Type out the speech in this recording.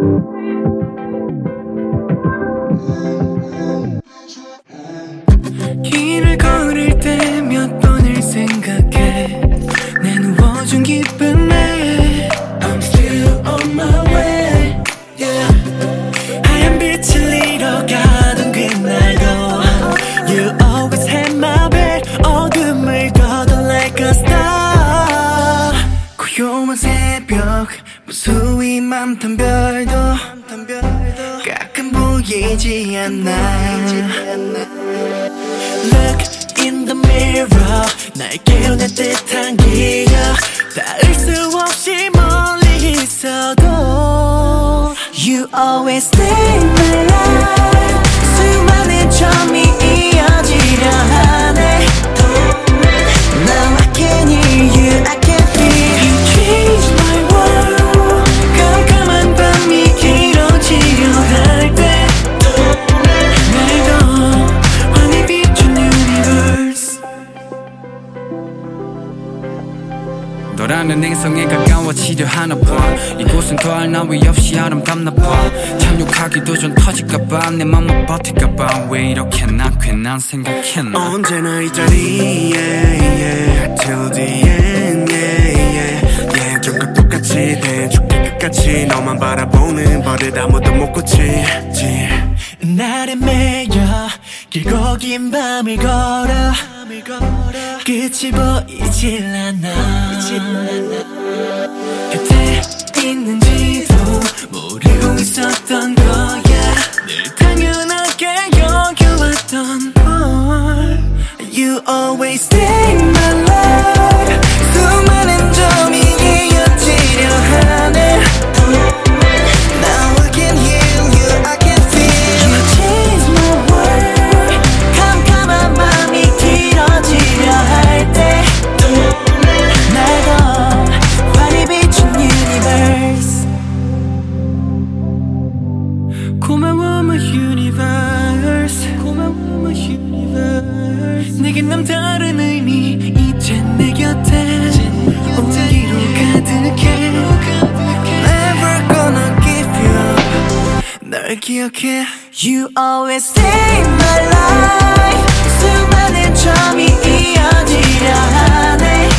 길을 걸을 때 몇 번을 생각해 내 누워준 기쁨에 I'm still on my way, yeah. 하얀 빛을 잃어가던 그날도 You always had my back. 어둠을 걷어 like a star. 고요한 새벽 무수히 많던 별도 가끔 보이지 않나. Look in the mirror 날 깨우는 듯한 기억 닿을 수 없이 멀리 있어도 You always stay in my life. 수많은 점이 이어지려 하네. Now I can hear you, I can feel you change my world. 깜깜한 밤이 길어지려 할 때 날 더 환히 비춘 universe. 너라는 행성에 가까워지려 하나 봐. 이곳은 더할 나위 없이 아름답나 봐. 착륙하기도 전 터질까봐 내 맘만 버틸까봐 왜 이렇게 나 괜한 생각했나. 언제나 이 자리에 yeah, till the end yeah, yeah. 예전과 똑같이 대죽게 끝까지 너만 바라보는 버릇 아무도 못 고치지. 날에 매여 길고 긴 밤을 걸어 끝이 보이질 않아. 곁에 있는지도 모르고 있었던 거야. 늘 당연하게 여겨왔던 걸. You always stay in my life. 수많은 점이 이어지려 하네. Now I can hear you, I can feel you change my world. 캄캄한 밤이 길어지려 할 때 날 더 환히 비춘 universe. 고마워 my universe. 고마워 my universe. 내겐 남다른 의미 이제 내 곁에 온기로 가득해. Never gonna give you up. 널 기억해. You always stay in my life. 수많은 점이 이어지려 하네.